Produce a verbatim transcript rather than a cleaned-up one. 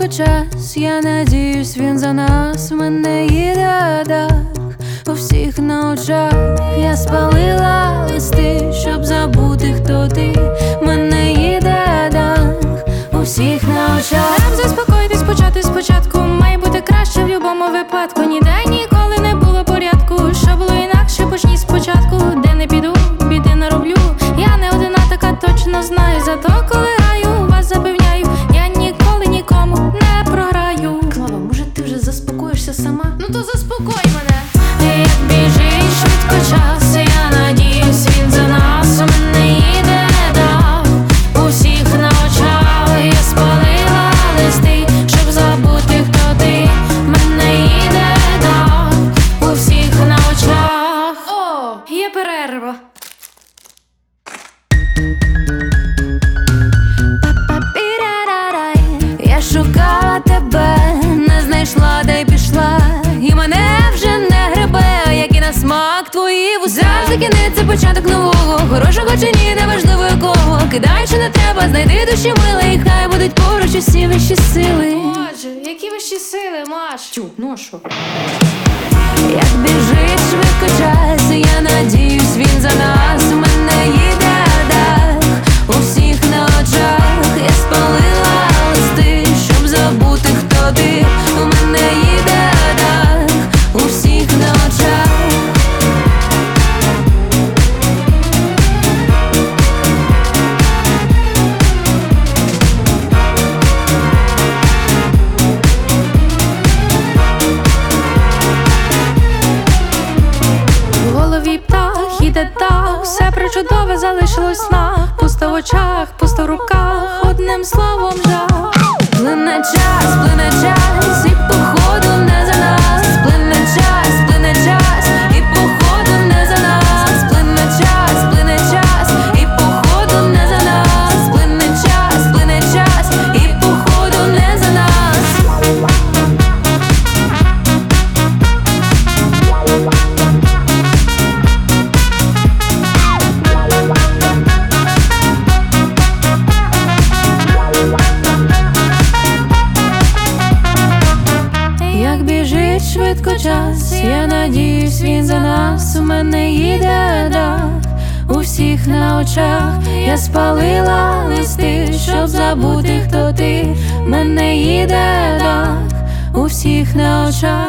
швидко час, я надіюсь, він за нас. В мене їде дах у всіх на очах. Я спалила листи, щоб забути, хто ти. В мене їде дах у всіх на очах. Треба заспокоїтись, почати спочатку. Має бути краще в будь-якому випадку. Ніде ніколи не було порядку. Що було інакше, почніть спочатку. Де не піду, біди нароблю. Я не одна така, точно знаю. Зато коли граю, вас запевняю, я ніколи нікому не програю. Клава, може ти вже заспокоїшся сама? Ну то заспокой мене. Як біжить швидко час, я надіюсь, він за нас. У мене їде дах у всіх на очах. Я спалила листи, щоб забути, хто ти. В мене їде дах у всіх на очах. О, є перерва. Я шукала тебе, не знайшла, де й пішла. І мене вже не гребе, як і на смак твої вуса. Завжди кінець, це початок нового. Хорошого чи ні, неважливо якого. Кидай, що не треба, знайди душі миле. І хай будуть поруч усі вищі сили. Боже, які вищі сили, Маш? Тю, ну а що? Як біжить швидко час, я надіюсь, він за нас. У мене їде дах у всіх на очах. Я спалила листи, щоб забути, хто ти. У мене їде дах у всіх на очах. В голові птах, іде так, все причудове залишилось в снах. Пусто в очах, пусто в руках, одним словом жах. Плине час, плине час, і походу не за нас. Плине час, плине час, і походу не за нас. Плине час, плине час, і походу не за нас. Плине час, плине час, і походу не за нас. Як біжить швидко час, я надіюсь, він за нас. У мене їде дах у всіх на очах. Я спалила листи, щоб забути, хто ти. В мене їде дах у всіх на очах.